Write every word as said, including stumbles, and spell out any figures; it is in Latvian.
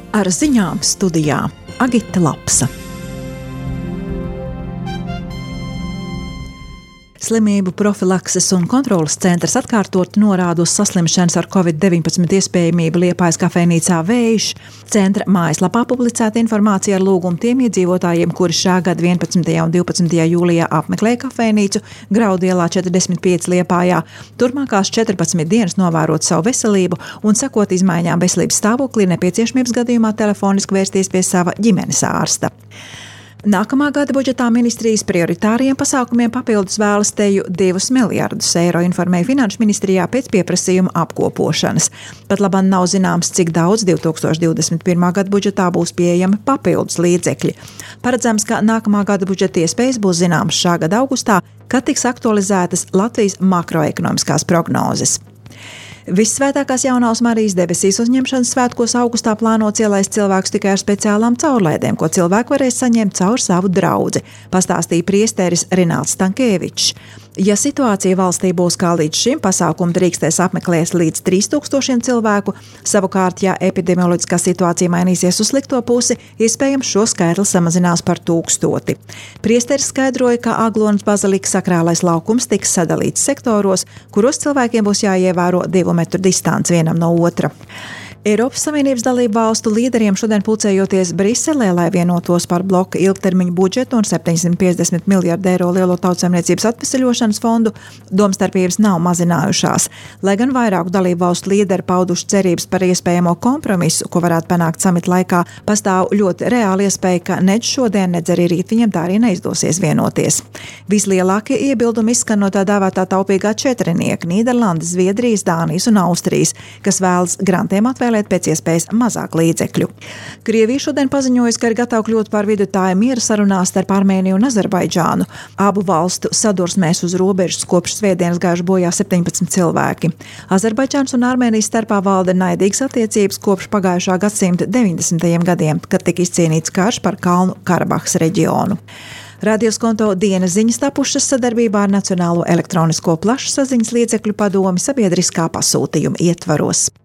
Ar ziņām studijā Agita Lapsa. Slimību profilakses un kontroles centrs atkārtot norāda uz saslimšanas ar covid deviņpadsmit iespējamību Liepājas kafejnīcā Vējš. Centra mājaslapā publicēta informācija ar lūgumu tiem iedzīvotājiem, kuri šā gada vienpadsmitajā un divpadsmitajā jūlijā apmeklēja kafejnīcu Graudielā četrdesmit pieci Liepājā. Turpmākās četrpadsmit dienas novērot savu veselību un sekot izmaiņām veselības stāvoklī, nepieciešamības gadījumā telefoniski vērsties pie sava ģimenes ārsta. Nākamā gada budžetā ministrijas prioritāriem pasākumiem papildus vēlas teju divus miljardus eiro, informēja Finanšu ministrijā pēc pieprasījuma apkopošanas. Pat labāk nav zināms, cik daudz divi tūkstoši divdesmit pirmā gada budžetā būs pieejami papildus līdzekļi. Paredzams, ka nākamā gada budžeta iespējas būs zināmas šā gada augustā, kad tiks aktualizētas Latvijas makroekonomiskās prognozes. Vissvētākās Jaunavas Marijas debesīs uzņemšanas svētkos augustā plānots ielaist cilvēkus tikai ar speciālām caurlaidēm, ko cilvēki varēs saņemt caur savu draudzi, pastāstīja priesteris Renāls Stankēvičs. Ja situācija valstī būs kā līdz šim, pasākumu drīkstēs apmeklēt līdz trīs tūkstošiem cilvēku, savukārt, ja epidemioloģiskā situācija mainīsies uz slikto pusi, iespējams šo skaitli samazinās par tūkstoti. Priesteris skaidroja, ka Aglonas bazilikas sakrālais laukums tiks sadalīts sektoros, kuros cilvēkiem būs jāievēro divu metru distanci vienam no otra. Eiropas Savienības dalību valstu līderiem šodien pulcējoties Briselē, lai vienotos par bloka ilgtermiņu budžetu un septiņsimt piecdesmit miljardu eiro lielo tautsaimniecības atveseļošanas fondu, domstarpības nav mazinājušās. Lai gan vairāku dalību valstu līderi pauduši cerības par iespējamo kompromisu, ko varētu panākt samita laikā, pastāv ļoti reāli iespēja, ka nedz šodien, nedz arī rīt viņiem tā arī neizdosies vienoties. Vislielākie iebildumi izskan no tā dēvētā taupīgā četrinieka – Nīderlandes, Zviedrijas, Dānijas un Austrijas, kas vēlas grantiem atvēlēt pēc iespējas mazāk līdzekļu. Krievija šodien paziņojas, ka ir gatava kļūt par vidutāju miera sarunās starp Armēniju un Azerbaidžānu. Abu valstu sadursmēs uz robežas kopš svētdienas gājuši bojā septiņpadsmit cilvēki. Azerbaidžānas un Armēnijas starpā valda naidīgas attiecības kopš pagājušā gadsimta deviņdesmitajiem gadiem, kad tika izcīnīts karš par Kalnu Karabahas reģionu. Radioskonto dienas ziņas tapušas sadarbībā ar Nacionālo elektronisko plašsaziņas līdzekļu padomi sabiedriskā pasūtījuma ietvaros.